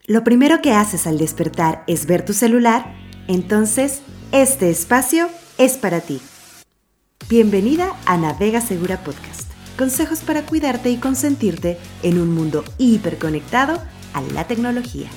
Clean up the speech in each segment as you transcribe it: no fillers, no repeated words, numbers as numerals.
¿Lo primero que haces al despertar es ver tu celular? Entonces, este espacio es para ti. Bienvenida a Navega Segura Podcast. Consejos para cuidarte y consentirte en un mundo hiperconectado a la tecnología.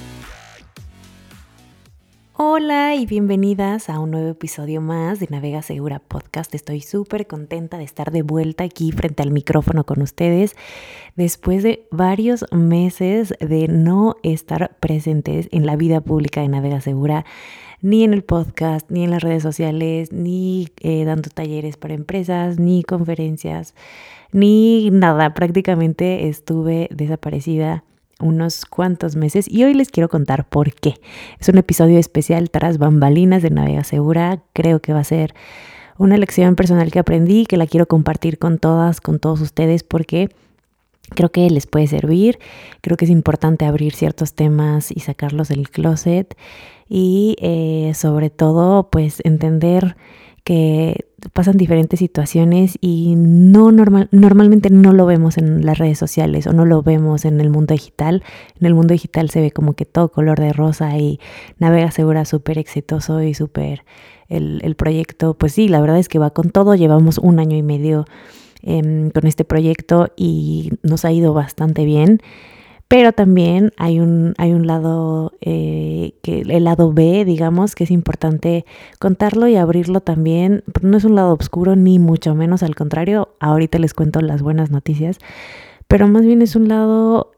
Hola y bienvenidas a un nuevo episodio más de Navega Segura Podcast. Estoy súper contenta de estar de vuelta aquí frente al micrófono con ustedes después de varios meses de no estar presentes en la vida pública de Navega Segura, ni en el podcast, ni en las redes sociales, ni dando talleres para empresas, ni conferencias, ni nada. Prácticamente estuve desaparecida unos cuantos meses y hoy les quiero contar por qué. Es un episodio especial tras bambalinas de Navega Segura. Creo que va a ser una lección personal que aprendí, que la quiero compartir con todos ustedes porque creo que les puede servir. Creo que es importante abrir ciertos temas y sacarlos del closet y sobre todo pues entender que pasan diferentes situaciones y normalmente no lo vemos en las redes sociales o no lo vemos en el mundo digital. En el mundo digital se ve como que todo color de rosa y Navega Segura súper exitoso y súper el proyecto. Pues sí, la verdad es que va con todo. Llevamos 1 año y medio con este proyecto y nos ha ido bastante bien. Pero también hay un lado, el lado B, digamos, que es importante contarlo y abrirlo también. No es un lado oscuro, ni mucho menos, al contrario. Ahorita les cuento las buenas noticias, pero más bien es un lado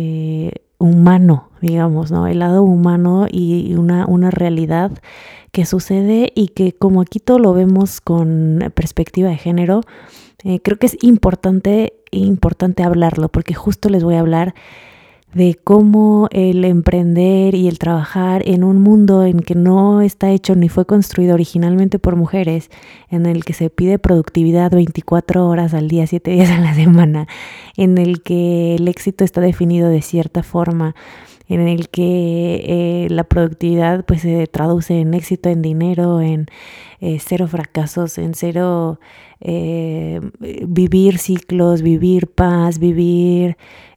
humano, digamos, ¿no? El lado humano y una realidad que sucede y que como aquí todo lo vemos con perspectiva de género, creo que es importante hablarlo, porque justo les voy a hablar de cómo el emprender y el trabajar en un mundo en que no está hecho ni fue construido originalmente por mujeres, en el que se pide productividad 24 horas al día, 7 días a la semana, en el que el éxito está definido de cierta forma, en el que la productividad pues se traduce en éxito, en dinero, en 0 fracasos, en 0 vivir ciclos, vivir paz, vivir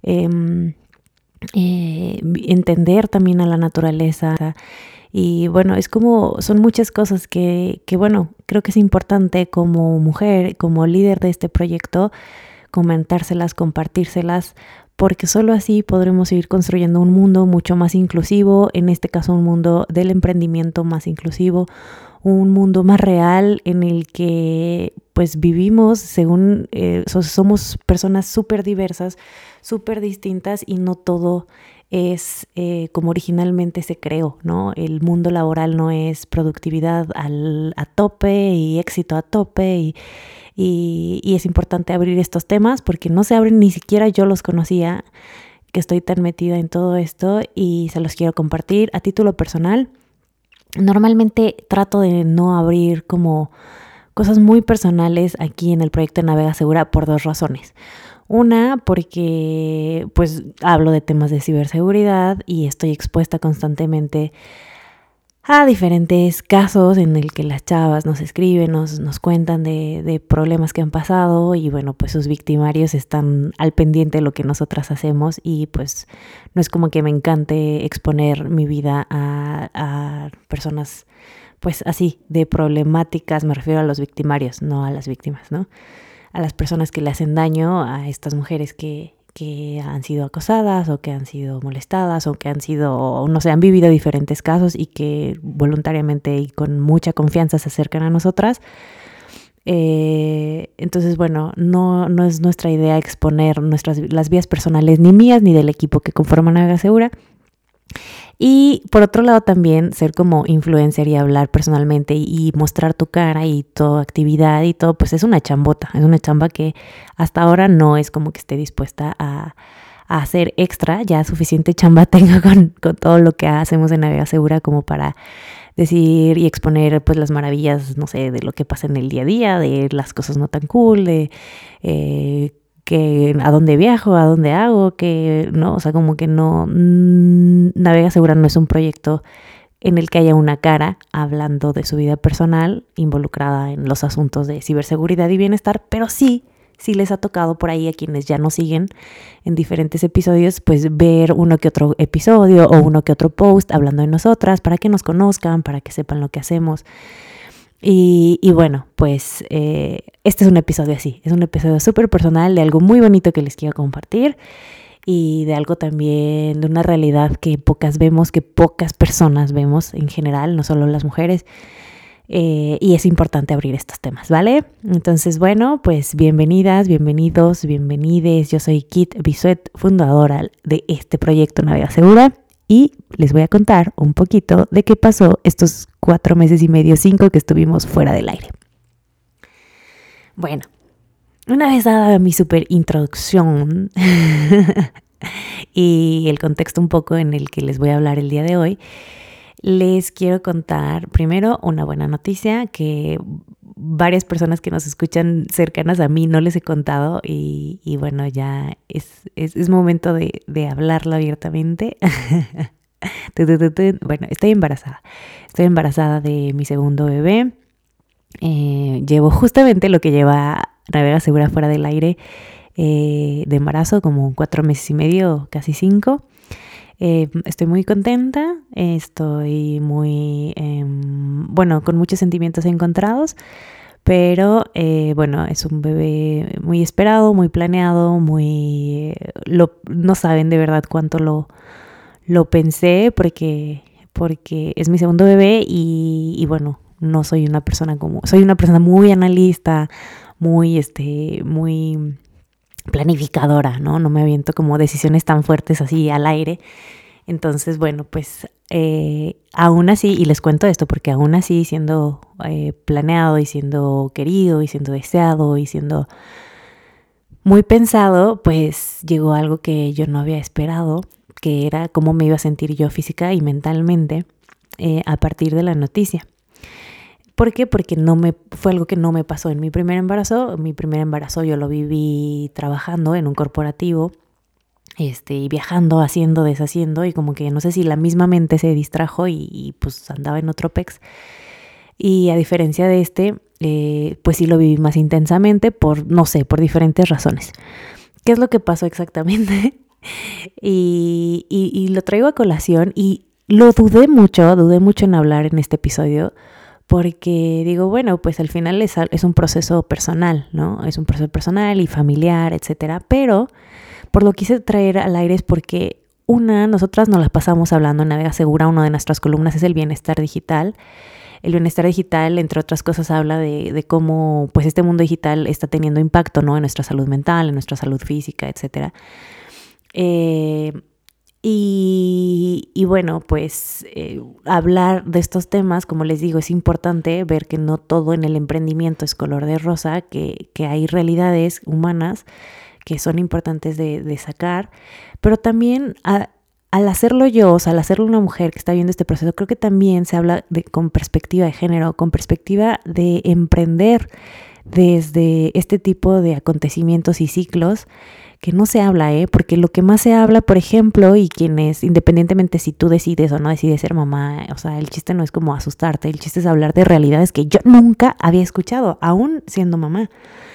entender también a la naturaleza. Y bueno, es como, son muchas cosas que bueno, creo que es importante como mujer, como líder de este proyecto, comentárselas, compartírselas, porque solo así podremos seguir construyendo un mundo mucho más inclusivo, en este caso un mundo del emprendimiento más inclusivo, un mundo más real en el que pues vivimos según, somos personas súper diversas, súper distintas y no todo es como originalmente se creó, ¿no? El mundo laboral no es productividad a tope y éxito a tope y es importante abrir estos temas porque no se abren, ni siquiera yo los conocía, que estoy tan metida en todo esto y se los quiero compartir a título personal. Normalmente trato de no abrir como cosas muy personales aquí en el proyecto de Navega Segura por 2 razones. Una, porque pues hablo de temas de ciberseguridad y estoy expuesta constantemente a diferentes casos en el que las chavas nos escriben, nos cuentan de problemas que han pasado y bueno, pues sus victimarios están al pendiente de lo que nosotras hacemos y pues no es como que me encante exponer mi vida a personas pues así de problemáticas, me refiero a los victimarios, no a las víctimas, ¿no? A las personas que le hacen daño a estas mujeres que han sido acosadas o que han sido molestadas o que han sido, no sé, han vivido diferentes casos y que voluntariamente y con mucha confianza se acercan a nosotras. Entonces, bueno, no es nuestra idea exponer las vías personales ni mías ni del equipo que conforman Navega Segura. Y por otro lado también ser como influencer y hablar personalmente y mostrar tu cara y tu actividad y todo, pues es una chambota, es una chamba que hasta ahora no es como que esté dispuesta a hacer extra, ya suficiente chamba tengo con todo lo que hacemos en Navega Segura como para decir y exponer pues las maravillas, no sé, de lo que pasa en el día a día, de las cosas no tan cool, de que a dónde viajo, a dónde hago, que no, o sea, como que no, Navega Segura no es un proyecto en el que haya una cara hablando de su vida personal involucrada en los asuntos de ciberseguridad y bienestar, pero sí si les ha tocado por ahí a quienes ya nos siguen en diferentes episodios, pues ver uno que otro episodio o uno que otro post hablando de nosotras para que nos conozcan, para que sepan lo que hacemos. Y bueno, pues este es un episodio así, es un episodio súper personal de algo muy bonito que les quiero compartir y de algo también, de una realidad que pocas vemos, que pocas personas vemos en general, no solo las mujeres. Y es importante abrir estos temas, ¿vale? Entonces, bueno, pues bienvenidas, bienvenidos, bienvenides. Yo soy Kit Bisuet, fundadora de este proyecto Navega Segura, y les voy a contar un poquito de qué pasó estos 4 meses y medio, 5 que estuvimos fuera del aire. Bueno, una vez dada mi super introducción y el contexto un poco en el que les voy a hablar el día de hoy, les quiero contar primero una buena noticia que varias personas que nos escuchan cercanas a mí no les he contado y bueno, ya es momento de hablarlo abiertamente. Bueno, estoy embarazada de mi segundo bebé. Llevo justamente lo que lleva Navega Segura fuera del aire de embarazo, como 4 meses y medio, casi 5. Estoy muy contenta, estoy muy, con muchos sentimientos encontrados, pero bueno, es un bebé muy esperado, muy planeado, no saben de verdad cuánto lo pensé porque es mi segundo bebé y bueno, no soy una persona soy una persona muy analista, muy planificadora, ¿no? No me aviento como decisiones tan fuertes así al aire. Entonces, bueno, pues aún así, y les cuento esto porque aún así siendo planeado y siendo querido y siendo deseado y siendo muy pensado, pues llegó algo que yo no había esperado, que era cómo me iba a sentir yo física y mentalmente a partir de la noticia. ¿Por qué? Porque fue algo que no me pasó en mi primer embarazo. Mi primer embarazo yo lo viví trabajando en un corporativo, y viajando, haciendo, deshaciendo, y como que no sé si la misma mente se distrajo y pues andaba en otro pex. Y a diferencia de pues sí lo viví más intensamente por diferentes razones. ¿Qué es lo que pasó exactamente? y lo traigo a colación y lo dudé mucho en hablar en este episodio, porque digo, bueno, pues al final es un proceso personal, ¿no? Es un proceso personal y familiar, etcétera. Pero por lo que quise traer al aire es porque nosotras nos las pasamos hablando en Navega Segura, una de nuestras columnas es el bienestar digital. El bienestar digital, entre otras cosas, habla de cómo pues este mundo digital está teniendo impacto, ¿no? En nuestra salud mental, en nuestra salud física, etcétera. Y bueno, pues hablar de estos temas, como les digo, es importante ver que no todo en el emprendimiento es color de rosa, que hay realidades humanas que son importantes de sacar, pero también al hacerlo yo, o sea, al hacerlo una mujer que está viendo este proceso, creo que también se habla con perspectiva de género, con perspectiva de emprender desde este tipo de acontecimientos y ciclos que no se habla, porque lo que más se habla, por ejemplo, y quienes, independientemente si tú decides o no decides ser mamá, o sea, el chiste no es como asustarte, el chiste es hablar de realidades que yo nunca había escuchado, aún siendo mamá.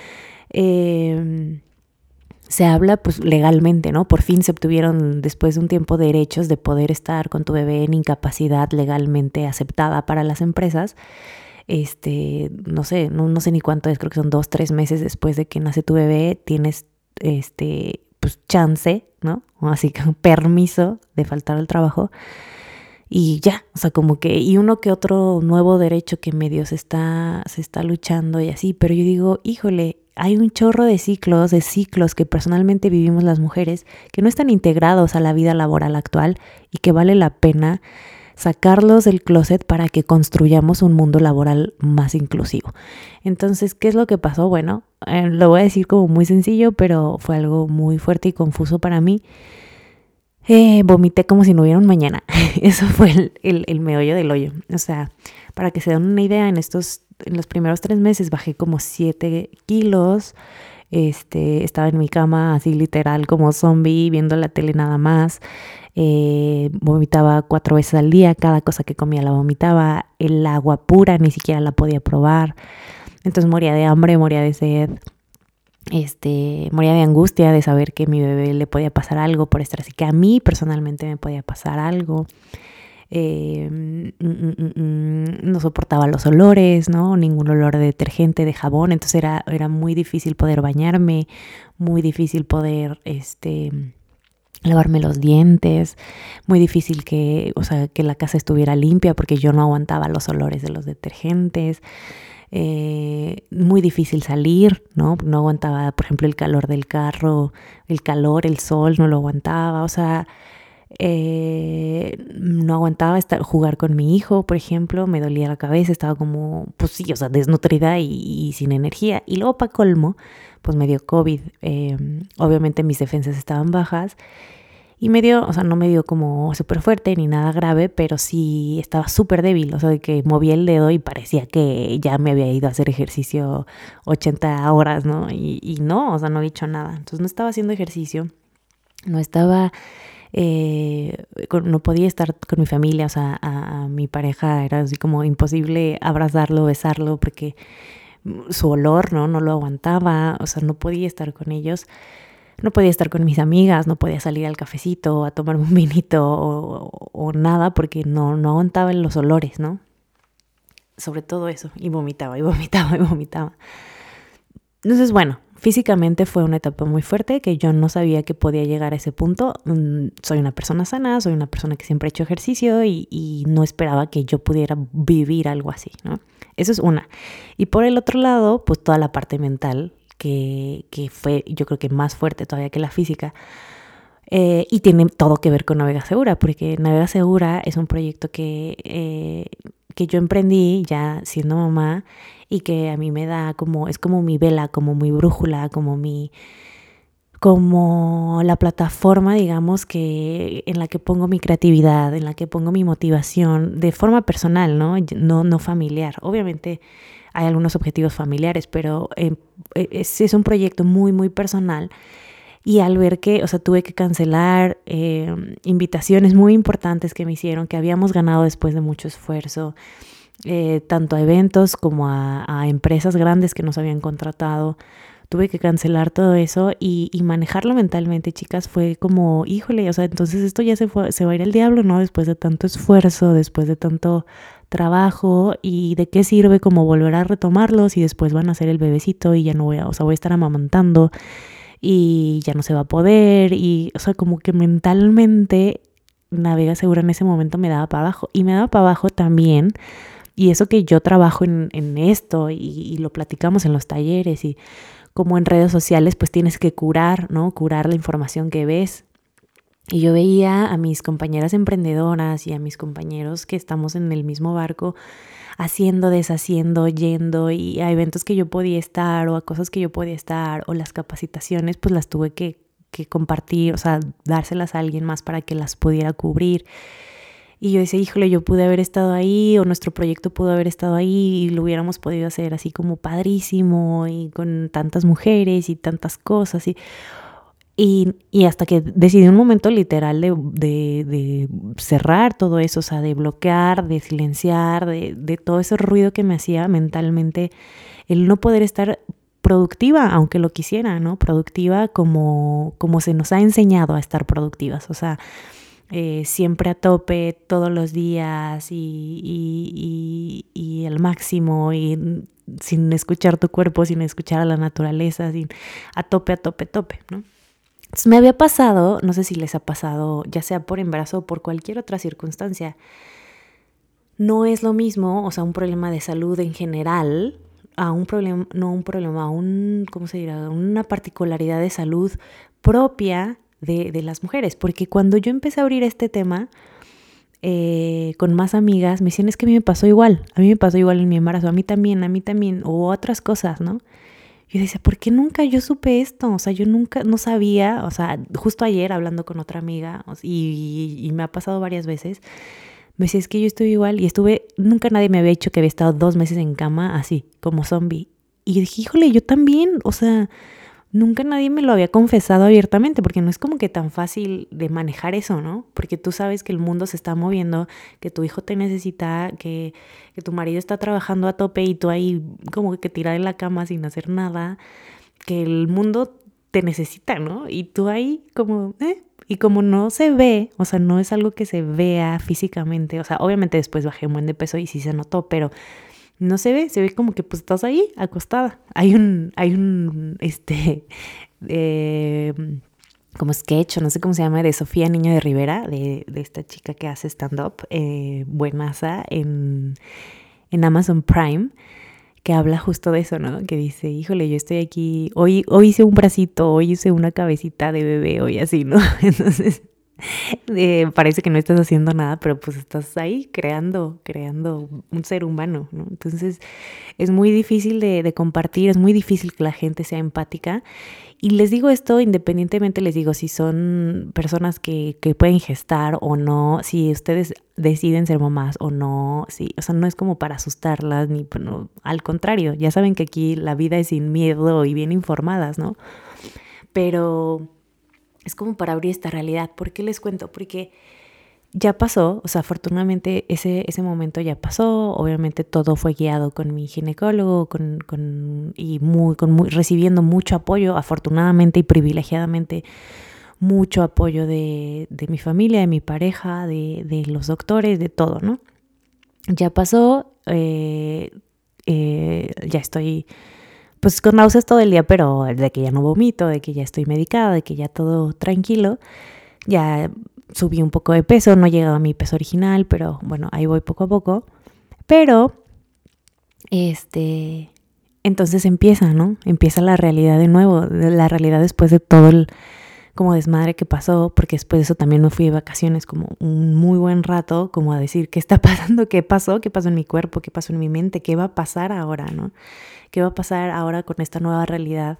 Se habla pues legalmente, ¿no? Por fin se obtuvieron después de un tiempo derechos de poder estar con tu bebé en incapacidad legalmente aceptada para las empresas. No sé ni cuánto es, creo que son 2-3 meses después de que nace tu bebé, tienes pues chance, ¿no? Así que permiso de faltar al trabajo. Y ya, o sea, como que, y uno que otro nuevo derecho que medio se está luchando y así, pero yo digo, híjole, hay un chorro de ciclos que personalmente vivimos las mujeres que no están integrados a la vida laboral actual y que vale la pena sacarlos del closet para que construyamos un mundo laboral más inclusivo. Entonces, ¿qué es lo que pasó? Bueno, lo voy a decir como muy sencillo, pero fue algo muy fuerte y confuso para mí. Vomité como si no hubiera un mañana. Eso fue el meollo del hoyo. O sea, para que se den una idea, en los primeros 3 meses bajé como 7 kilos. Estaba en mi cama así literal como zombie, viendo la tele nada más. Vomitaba 4 veces al día, cada cosa que comía la vomitaba. El agua pura ni siquiera la podía probar. Entonces moría de hambre, moría de sed. Moría de angustia de saber que a mi bebé le podía pasar algo por estar así, que a mí personalmente me podía pasar algo. No soportaba los olores, ¿no? Ningún olor de detergente, de jabón, entonces era muy difícil poder bañarme, muy difícil poder lavarme los dientes, muy difícil que la casa estuviera limpia porque yo no aguantaba los olores de los detergentes. Muy difícil salir, ¿no? No aguantaba, por ejemplo, el calor del carro, el sol, no lo aguantaba, no aguantaba jugar con mi hijo, por ejemplo, me dolía la cabeza, estaba como, pues sí, desnutrida y sin energía. Y luego, para colmo, pues me dio COVID. Obviamente mis defensas estaban bajas y no me dio como súper fuerte ni nada grave, pero sí estaba súper débil, de que movía el dedo y parecía que ya me había ido a hacer ejercicio 80 horas, ¿no? Y no, no había hecho nada. Entonces no estaba haciendo ejercicio, no estaba... no podía estar con mi familia, a mi pareja era así como imposible abrazarlo, besarlo, porque su olor, no lo aguantaba, no podía estar con ellos, no podía estar con mis amigas, no podía salir al cafecito a tomar un vinito o nada, porque no aguantaba los olores, ¿no? Sobre todo eso, y vomitaba. Entonces, bueno, físicamente fue una etapa muy fuerte que yo no sabía que podía llegar a ese punto. Soy una persona sana, soy una persona que siempre ha hecho ejercicio y no esperaba que yo pudiera vivir algo así, ¿no? Eso es una. Y por el otro lado, pues toda la parte mental que fue, yo creo que más fuerte todavía que la física. Y tiene todo que ver con Navega Segura, porque Navega Segura es un proyecto que yo emprendí ya siendo mamá y que a mí me da es como mi vela, como mi brújula, como la plataforma, digamos, en la que pongo mi creatividad, en la que pongo mi motivación de forma personal, no familiar. Obviamente hay algunos objetivos familiares, pero es un proyecto muy, muy personal. Y al ver que, tuve que cancelar invitaciones muy importantes que me hicieron, que habíamos ganado después de mucho esfuerzo, tanto a eventos como a empresas grandes que nos habían contratado, tuve que cancelar todo eso y manejarlo mentalmente, chicas, fue como, híjole, entonces esto ya se va a ir al diablo, ¿no? Después de tanto esfuerzo, después de tanto trabajo, y de qué sirve como volver a retomarlos y después van a ser el bebecito y ya no voy a estar amamantando y ya no se va a poder, y como que mentalmente Navega Segura en ese momento me daba para abajo, y me daba para abajo también, y eso que yo trabajo en esto y lo platicamos en los talleres y como en redes sociales, pues tienes que curar, ¿no? Curar la información que ves. Y yo veía a mis compañeras emprendedoras y a mis compañeros que estamos en el mismo barco, haciendo, deshaciendo, yendo, y a eventos que yo podía estar o a cosas que yo podía estar, o las capacitaciones, pues las tuve que compartir, dárselas a alguien más para que las pudiera cubrir. Y yo decía, híjole, yo pude haber estado ahí, o nuestro proyecto pudo haber estado ahí y lo hubiéramos podido hacer así como padrísimo y con tantas mujeres y tantas cosas. Y hasta que decidí un momento literal de cerrar todo eso, de bloquear, de silenciar, de todo ese ruido que me hacía mentalmente, el no poder estar productiva, aunque lo quisiera, ¿no? Productiva como se nos ha enseñado a estar productivas, siempre a tope, todos los días y al máximo, y sin escuchar tu cuerpo, sin escuchar a la naturaleza, a tope, ¿no? Entonces me había pasado, no sé si les ha pasado, ya sea por embarazo o por cualquier otra circunstancia, no es lo mismo, un problema de salud en general, ¿cómo se dirá? Una particularidad de salud propia de las mujeres, porque cuando yo empecé a abrir este tema con más amigas, me decían, es que a mí me pasó igual en mi embarazo, a mí también, o otras cosas, ¿no? Yo decía, ¿por qué nunca yo supe esto? Yo nunca, no sabía, justo ayer hablando con otra amiga, y me ha pasado varias veces, me decía, es que yo estuve igual, nunca nadie me había dicho que había estado 2 meses en cama así, como zombie. Y dije, híjole, yo también, nunca nadie me lo había confesado abiertamente, porque no es como que tan fácil de manejar eso, ¿no? Porque tú sabes que el mundo se está moviendo, que tu hijo te necesita, que tu marido está trabajando a tope y tú ahí como que tirada en la cama sin hacer nada. que el mundo te necesita, ¿no? Y tú ahí como, Y como no se ve, o sea, no es algo que se vea físicamente, o sea, obviamente después bajé un buen de peso y sí se notó, pero no se ve como que pues estás ahí acostada. Hay un eh, como sketch, o no sé cómo se llama, de Sofía Niño de Rivera, de esta chica que hace stand-up, buenaza, en Amazon Prime, que habla justo de eso, ¿no? Que dice, híjole, yo estoy aquí, hoy hice un bracito, hoy hice una cabecita de bebé, hoy así, ¿no? Entonces, parece que no estás haciendo nada, pero pues estás ahí creando un ser humano, ¿no? Entonces, es muy difícil de compartir, es muy difícil que la gente sea empática. Y les digo esto independientemente, les digo, si son personas que pueden gestar o no, si ustedes deciden ser mamás o no, sí, o sea, no es como para asustarlas, ni bueno, al contrario, ya saben que aquí la vida es sin miedo y bien informadas, ¿no? Pero es como para abrir esta realidad. ¿Por qué les cuento? Porque ya pasó, o sea, afortunadamente ese momento ya pasó, obviamente todo fue guiado con mi ginecólogo, recibiendo mucho apoyo, afortunadamente y privilegiadamente, mucho apoyo de mi familia, de mi pareja, de los doctores, de todo, ¿no? Ya pasó, ya estoy pues con náuseas todo el día, pero de que ya no vomito, de que ya estoy medicada, de que ya todo tranquilo, ya subí un poco de peso, no he llegado a mi peso original, pero bueno, ahí voy poco a poco. Pero, entonces empieza, ¿no? Empieza la realidad de nuevo, la realidad después de todo el como desmadre que pasó, porque después de eso también me fui de vacaciones como un muy buen rato, como a decir, ¿qué está pasando? ¿Qué pasó en mi cuerpo? ¿Qué pasó en mi mente? ¿Qué va a pasar ahora, no? ¿Qué va a pasar ahora con esta nueva realidad?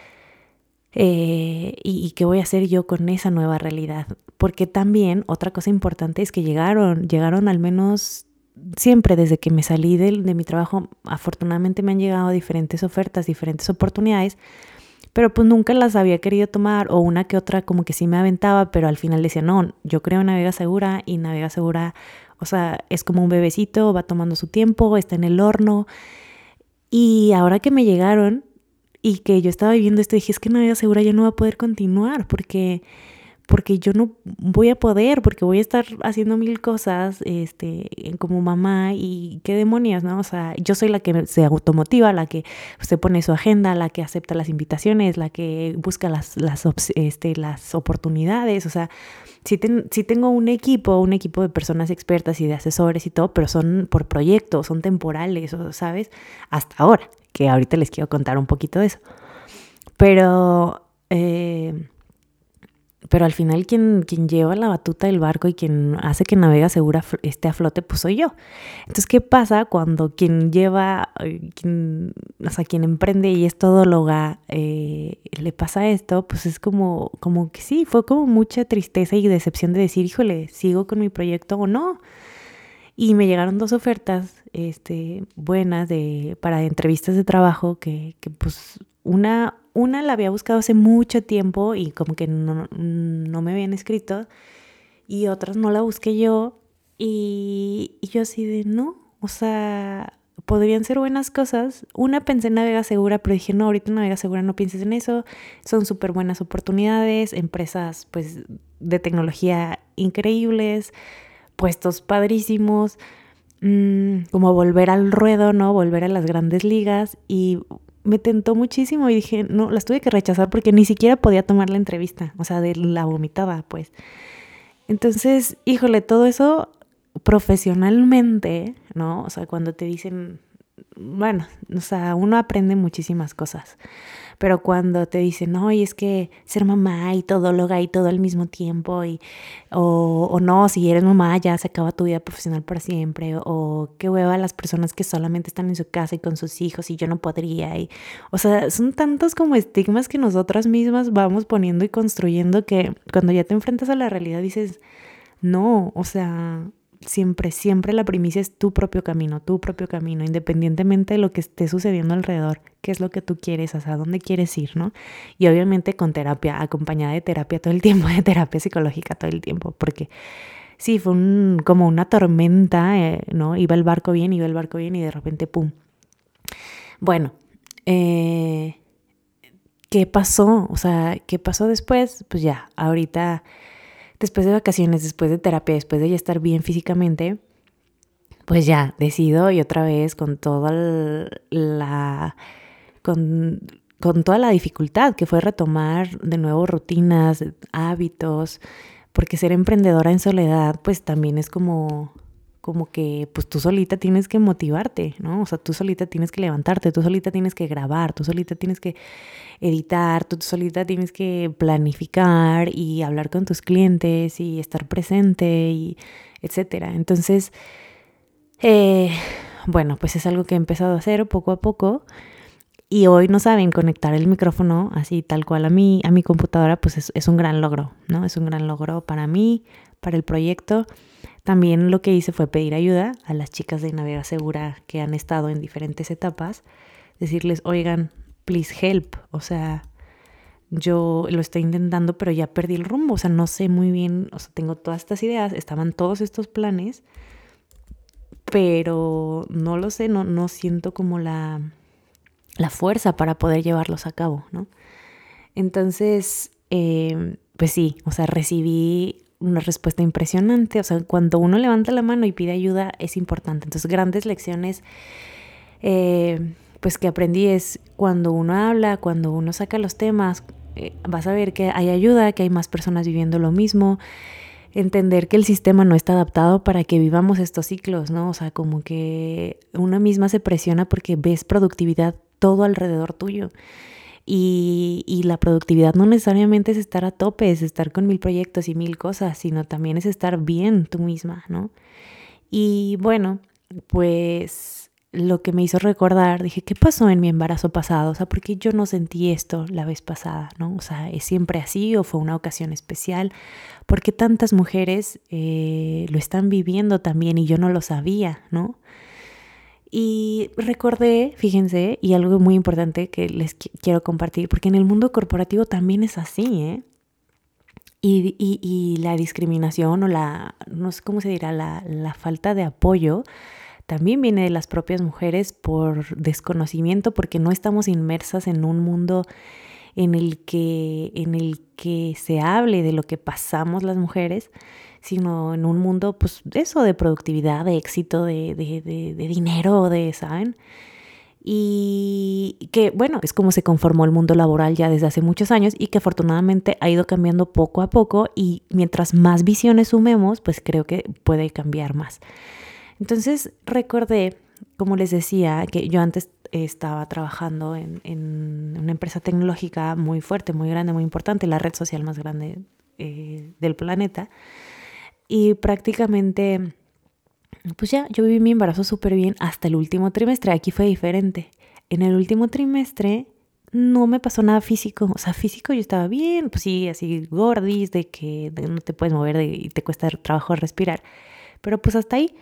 Y qué voy a hacer yo con esa nueva realidad, porque también otra cosa importante es que llegaron al menos siempre desde que me salí de mi trabajo, afortunadamente me han llegado diferentes ofertas, diferentes oportunidades, pero pues nunca las había querido tomar, o una que otra como que sí me aventaba, pero al final decía, no, yo creo en Navega Segura, y Navega Segura, o sea, es como un bebecito, va tomando su tiempo, está en el horno, y ahora que me llegaron, y que yo estaba viviendo esto, dije, es que Navega Segura ya no va a poder continuar porque yo no voy a poder, porque voy a estar haciendo mil cosas como mamá, y qué demonios, ¿no? O sea, yo soy la que se automotiva, la que se pone su agenda, la que acepta las invitaciones, la que busca las oportunidades, o sea, sí tengo un equipo de personas expertas y de asesores y todo, pero son por proyectos, son temporales, ¿sabes? Hasta ahora, que ahorita les quiero contar un poquito de eso. Pero al final quien lleva la batuta del barco y quien hace que Navega Segura esté a flote, pues soy yo. Entonces, ¿qué pasa cuando quien emprende y es todóloga, le pasa esto? Pues es como que sí, fue como mucha tristeza y decepción de decir, híjole, ¿sigo con mi proyecto o no? Y me llegaron 2 ofertas buenas para entrevistas de trabajo que pues una la había buscado hace mucho tiempo y como que no me habían escrito, y otras no la busqué yo, y yo así de no, o sea, podrían ser buenas cosas. Una pensé en Navega Segura, pero dije no, ahorita en Navega Segura no pienses en eso, son súper buenas oportunidades, empresas pues de tecnología increíbles, puestos padrísimos, como volver al ruedo, ¿no? Volver a las grandes ligas, y me tentó muchísimo y dije, no, las tuve que rechazar porque ni siquiera podía tomar la entrevista, o sea, de la vomitada, pues. Entonces, híjole, todo eso profesionalmente, ¿no? O sea, cuando te dicen, bueno, o sea, uno aprende muchísimas cosas, pero cuando te dicen, no, y es que ser mamá y todóloga y todo al mismo tiempo, o no, si eres mamá ya se acaba tu vida profesional para siempre, o qué hueva las personas que solamente están en su casa y con sus hijos y yo no podría, o sea, son tantos como estigmas que nosotras mismas vamos poniendo y construyendo, que cuando ya te enfrentas a la realidad dices, no, o sea, siempre la primicia es tu propio camino, independientemente de lo que esté sucediendo alrededor, qué es lo que tú quieres, hacia dónde quieres ir, ¿no? Y obviamente con terapia, acompañada de terapia todo el tiempo, de terapia psicológica todo el tiempo, porque sí, fue como una tormenta, ¿no? Iba el barco bien y de repente, ¡pum! Bueno, ¿qué pasó? O sea, ¿qué pasó después? Pues ya, ahorita, después de vacaciones, después de terapia, después de ya estar bien físicamente, pues ya decido y otra vez con toda con toda la dificultad que fue retomar de nuevo rutinas, hábitos, porque ser emprendedora en soledad pues también es como que pues tú solita tienes que motivarte, ¿no? O sea, tú solita tienes que levantarte, tú solita tienes que grabar, tú solita tienes que editar, tú solita tienes que planificar y hablar con tus clientes y estar presente y etcétera. Entonces, bueno, pues es algo que he empezado a hacer poco a poco. Y hoy, no saben, conectar el micrófono así tal cual a mi computadora, pues es un gran logro, ¿no? Es un gran logro para mí, para el proyecto. También lo que hice fue pedir ayuda a las chicas de Navega Segura que han estado en diferentes etapas. Decirles, oigan, please help. O sea, yo lo estoy intentando, pero ya perdí el rumbo. O sea, no sé muy bien, o sea, tengo todas estas ideas, estaban todos estos planes, pero no lo sé, no siento como la fuerza para poder llevarlos a cabo, ¿no? Entonces, pues sí, o sea, recibí una respuesta impresionante. O sea, cuando uno levanta la mano y pide ayuda es importante. Entonces, grandes lecciones pues que aprendí es cuando uno habla, cuando uno saca los temas, vas a ver que hay ayuda, que hay más personas viviendo lo mismo. Entender que el sistema no está adaptado para que vivamos estos ciclos, ¿no? O sea, como que una misma se presiona porque ves productividad todo alrededor tuyo. Y la productividad no necesariamente es estar a tope, es estar con 1000 proyectos y 1000 cosas, sino también es estar bien tú misma, ¿no? Y bueno, pues lo que me hizo recordar, dije, ¿qué pasó en mi embarazo pasado? O sea, ¿por qué yo no sentí esto la vez pasada, ¿no? O sea, ¿es siempre así o fue una ocasión especial? ¿Por qué tantas mujeres lo están viviendo también y yo no lo sabía, ¿no? Y recordé, fíjense, y algo muy importante que les quiero compartir, porque en el mundo corporativo también es así, ¿eh? Y la discriminación o no sé cómo se dirá, la falta de apoyo también viene de las propias mujeres por desconocimiento, porque no estamos inmersas en un mundo en el que se hable de lo que pasamos las mujeres, sino en un mundo, pues, eso, de productividad, de éxito, de dinero, ¿saben? Y que, bueno, es como se conformó el mundo laboral ya desde hace muchos años y que afortunadamente ha ido cambiando poco a poco, y mientras más visiones sumemos, pues creo que puede cambiar más. Entonces recordé, como les decía, que yo antes estaba trabajando en una empresa tecnológica muy fuerte, muy grande, muy importante, la red social más grande del planeta. Y prácticamente, pues ya, yo viví mi embarazo súper bien hasta el último trimestre. Aquí fue diferente. En el último trimestre no me pasó nada físico. O sea, físico yo estaba bien, pues sí, así gordis, de que no te puedes mover y te cuesta trabajo respirar. Pero pues hasta ahí.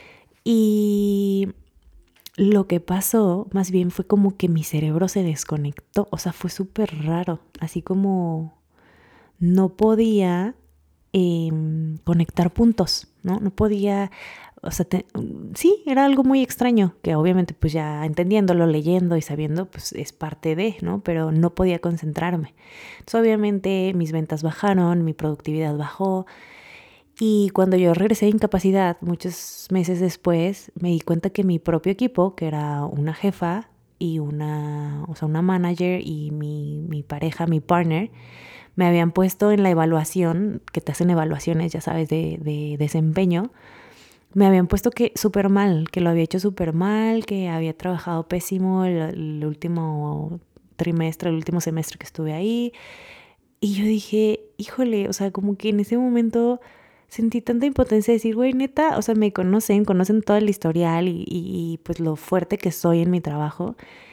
Y lo que pasó más bien fue como que mi cerebro se desconectó. O sea, fue súper raro. Así como no podía conectar puntos, ¿no? No podía, o sea, sí, era algo muy extraño, que obviamente pues ya entendiéndolo, leyendo y sabiendo, pues es parte de, ¿no? Pero no podía concentrarme. Entonces obviamente mis ventas bajaron, mi productividad bajó, y cuando yo regresé de incapacidad, muchos meses después, me di cuenta que mi propio equipo, que era una jefa y una manager y mi pareja, mi partner, me habían puesto en la evaluación, que te hacen evaluaciones, ya sabes, de desempeño. Me habían puesto que súper mal, que lo había hecho súper mal, que había trabajado pésimo el último trimestre, el último semestre que estuve ahí. Y yo dije, híjole, o sea, como que en ese momento sentí tanta impotencia de decir, güey, neta, o sea, me conocen todo el historial y pues lo fuerte que soy en mi trabajo.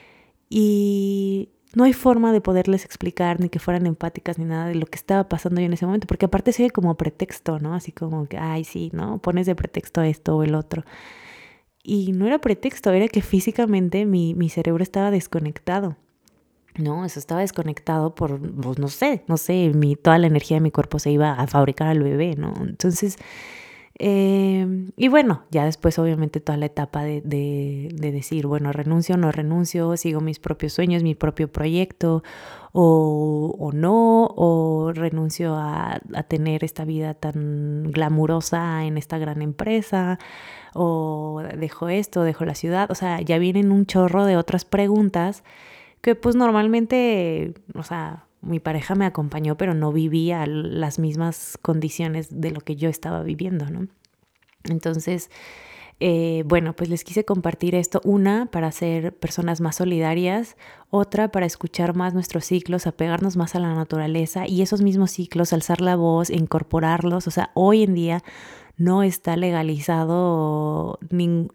Y no hay forma de poderles explicar ni que fueran empáticas ni nada de lo que estaba pasando yo en ese momento, porque aparte se ve como pretexto, ¿no? Así como que, ay, sí, ¿no? Pones de pretexto esto o el otro. Y no era pretexto, era que físicamente mi cerebro estaba desconectado. No, eso estaba desconectado por, pues no sé, toda la energía de mi cuerpo se iba a fabricar al bebé, ¿no? Entonces, Y bueno, ya después obviamente toda la etapa de decir, bueno, renuncio, no renuncio, sigo mis propios sueños, mi propio proyecto, o no, o renuncio a tener esta vida tan glamurosa en esta gran empresa, o dejo esto, dejo la ciudad. O sea, ya vienen un chorro de otras preguntas que pues normalmente, o sea, mi pareja me acompañó, pero no vivía las mismas condiciones de lo que yo estaba viviendo, ¿no? Entonces, bueno, pues les quise compartir esto. Una, para ser personas más solidarias. Otra, para escuchar más nuestros ciclos, apegarnos más a la naturaleza y esos mismos ciclos, alzar la voz, incorporarlos. O sea, hoy en día no está legalizado ni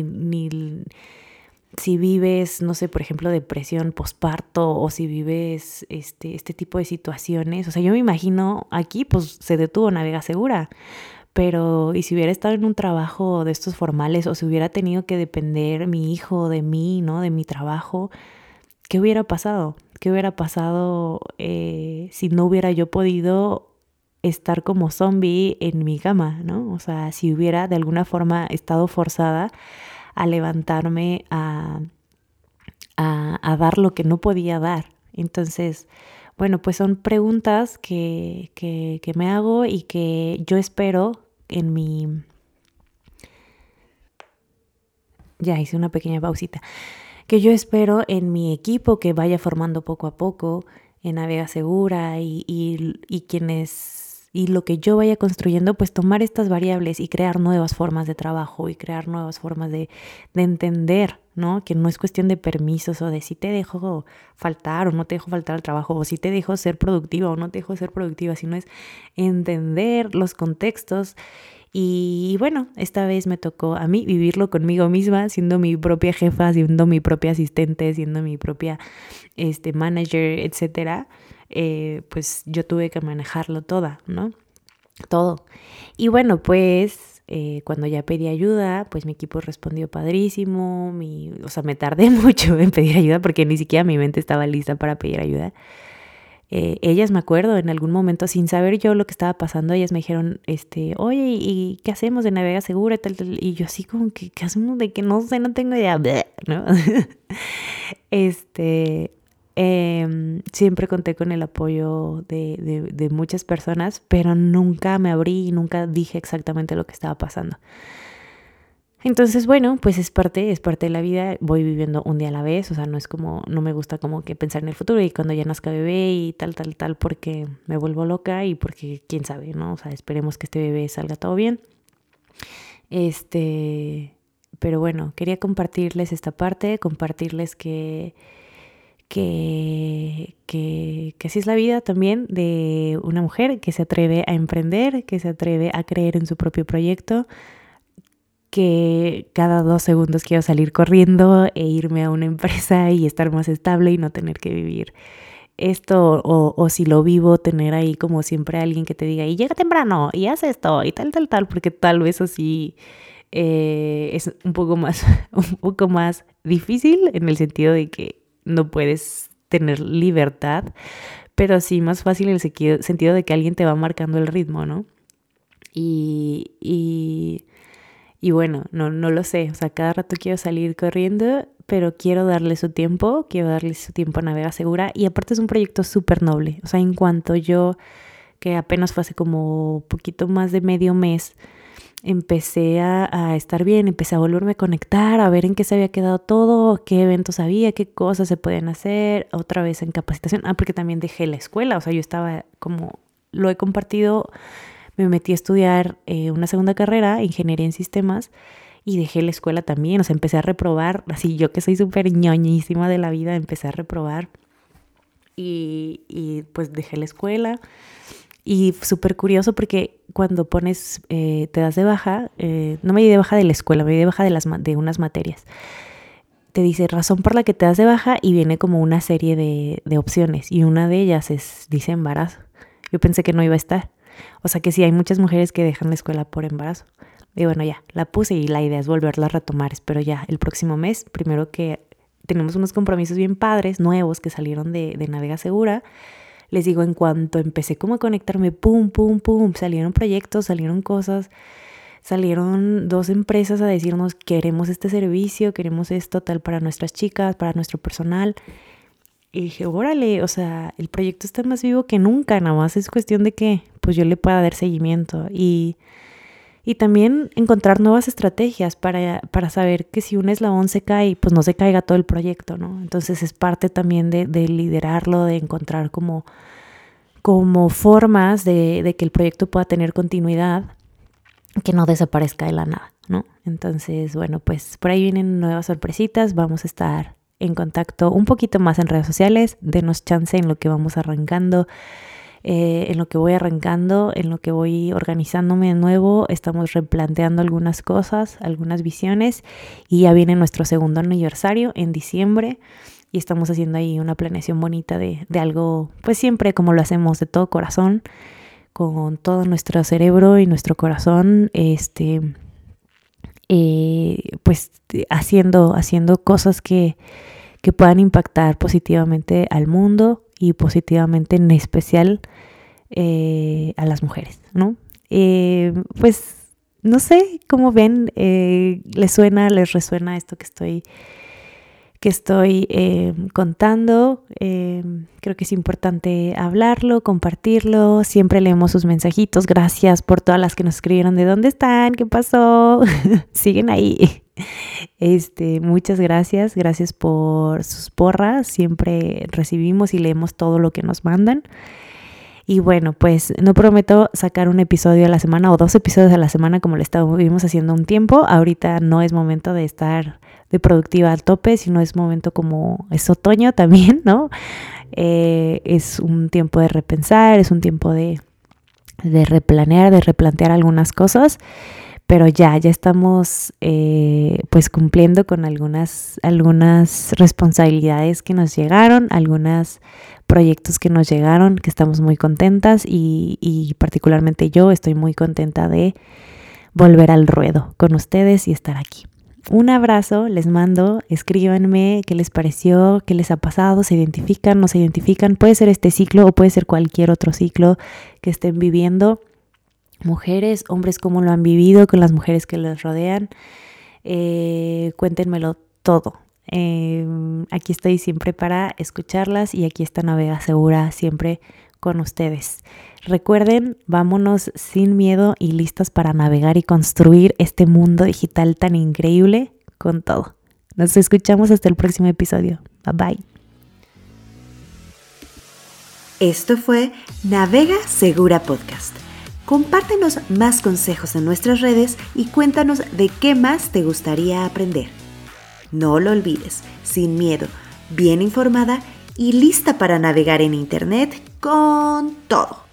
si vives, no sé, por ejemplo, depresión posparto o si vives este tipo de situaciones. O sea, yo me imagino aquí, pues se detuvo Navega Segura. Pero, ¿y si hubiera estado en un trabajo de estos formales o si hubiera tenido que depender mi hijo de mí, ¿no? De mi trabajo? ¿Qué hubiera pasado? ¿Qué hubiera pasado si no hubiera yo podido estar como zombie en mi cama, ¿no? O sea, si hubiera de alguna forma estado forzada a levantarme a dar lo que no podía dar. Entonces, bueno, pues son preguntas que me hago y que yo espero en mi... Ya hice una pequeña pausita. Que yo espero en mi equipo que vaya formando poco a poco en Navega Segura y quienes... Y lo que yo vaya construyendo, pues tomar estas variables y crear nuevas formas de trabajo y crear nuevas formas de entender, ¿no? Que no es cuestión de permisos o de si te dejo faltar o no te dejo faltar al trabajo o si te dejo ser productiva o no te dejo ser productiva, sino es entender los contextos. Y bueno, esta vez me tocó a mí vivirlo conmigo misma, siendo mi propia jefa, siendo mi propia asistente, siendo mi propia manager, etcétera. Pues yo tuve que manejarlo toda, ¿no? Todo. Y bueno, pues cuando ya pedí ayuda, pues mi equipo respondió padrísimo. O sea, me tardé mucho en pedir ayuda porque ni siquiera mi mente estaba lista para pedir ayuda. Ellas, me acuerdo, en algún momento, sin saber yo lo que estaba pasando, ellas me dijeron, oye, ¿y qué hacemos de Navega Segura? Y, tal. Y yo así como que, ¿qué hacemos? De que no sé, no tengo idea, ¿no? Siempre conté con el apoyo de muchas personas, pero nunca me abrí y nunca dije exactamente lo que estaba pasando. Entonces, bueno, pues es parte de la vida, voy viviendo un día a la vez, o sea, no es como, no me gusta como que pensar en el futuro y cuando ya nazca bebé y tal, porque me vuelvo loca y porque quién sabe, ¿no? O sea, esperemos que este bebé salga todo bien. Pero bueno, quería compartirles esta parte, compartirles que así es la vida también de una mujer que se atreve a emprender, que se atreve a creer en su propio proyecto, que cada 2 segundos quiero salir corriendo e irme a una empresa y estar más estable y no tener que vivir esto o si lo vivo, tener ahí como siempre alguien que te diga y llega temprano y haz esto y tal, porque tal vez así es un poco más difícil en el sentido de que no puedes tener libertad, pero sí más fácil en el sentido de que alguien te va marcando el ritmo, ¿no? Y bueno, no lo sé, o sea, cada rato quiero salir corriendo, pero quiero darle su tiempo a Navega Segura y aparte es un proyecto súper noble, o sea, en cuanto yo, que apenas fue hace como poquito más de medio mes, empecé a estar bien, empecé a volverme a conectar, a ver en qué se había quedado todo, qué eventos había, qué cosas se podían hacer, otra vez en capacitación, porque también dejé la escuela, o sea, yo estaba como, lo he compartido, me metí a estudiar una segunda carrera, ingeniería en sistemas, y dejé la escuela también, o sea, empecé a reprobar, así yo que soy súper ñoñísima de la vida, empecé a reprobar y pues dejé la escuela. Y súper curioso porque cuando pones, te das de baja, no me di de baja de la escuela, me di de baja de unas materias. Te dice razón por la que te das de baja y viene como una serie de opciones y una de ellas dice embarazo. Yo pensé que no iba a estar. O sea que sí, hay muchas mujeres que dejan la escuela por embarazo. Y bueno, ya, la puse y la idea es volverla a retomar. Espero ya el próximo mes, primero que tenemos unos compromisos bien padres, nuevos que salieron de Navega Segura. Les digo, en cuanto empecé como a conectarme, pum, salieron proyectos, salieron cosas, salieron 2 empresas a decirnos: queremos este servicio, queremos esto tal para nuestras chicas, para nuestro personal. Y dije, órale, o sea, el proyecto está más vivo que nunca, nada más es cuestión de que pues yo le pueda dar seguimiento y también encontrar nuevas estrategias para saber que si un eslabón se cae, pues no se caiga todo el proyecto, ¿no? Entonces es parte también de liderarlo, de encontrar como formas de que el proyecto pueda tener continuidad, que no desaparezca de la nada, ¿no? Entonces, bueno, pues por ahí vienen nuevas sorpresitas, vamos a estar en contacto un poquito más en redes sociales, denos chance en lo que vamos arrancando. En lo que voy arrancando, en lo que voy organizándome de nuevo, estamos replanteando algunas cosas, algunas visiones y ya viene nuestro 2º aniversario en diciembre y estamos haciendo ahí una planeación bonita de algo, pues siempre como lo hacemos, de todo corazón, con todo nuestro cerebro y nuestro corazón, pues haciendo cosas que puedan impactar positivamente al mundo y positivamente en especial a las mujeres, ¿no? Pues no sé cómo ven, les resuena esto que estoy contando. Creo que es importante hablarlo, compartirlo. Siempre leemos sus mensajitos. Gracias por todas las que nos escribieron de dónde están, qué pasó. Siguen ahí. Muchas gracias por sus porras. Siempre recibimos y leemos todo lo que nos mandan. Y bueno, pues no prometo sacar un episodio a la semana o 2 episodios a la semana como lo estuvimos haciendo un tiempo. Ahorita no es momento de estar de productiva al tope, sino es momento como es otoño también, ¿no? Es un tiempo de repensar, es un tiempo de replanear, de replantear algunas cosas. Pero ya estamos pues cumpliendo con algunas responsabilidades que nos llegaron, algunos proyectos que nos llegaron, que estamos muy contentas y particularmente yo estoy muy contenta de volver al ruedo con ustedes y estar aquí. Un abrazo, les mando, escríbanme qué les pareció, qué les ha pasado, se identifican, no se identifican, puede ser este ciclo o puede ser cualquier otro ciclo que estén viviendo. Mujeres, hombres, cómo lo han vivido con las mujeres que les rodean. Cuéntenmelo todo. Aquí estoy siempre para escucharlas y aquí está Navega Segura siempre con ustedes. Recuerden, vámonos sin miedo y listas para navegar y construir este mundo digital tan increíble con todo. Nos escuchamos hasta el próximo episodio. Bye bye. Esto fue Navega Segura Podcast. Compártenos más consejos en nuestras redes y cuéntanos de qué más te gustaría aprender. No lo olvides, sin miedo, bien informada y lista para navegar en Internet con todo.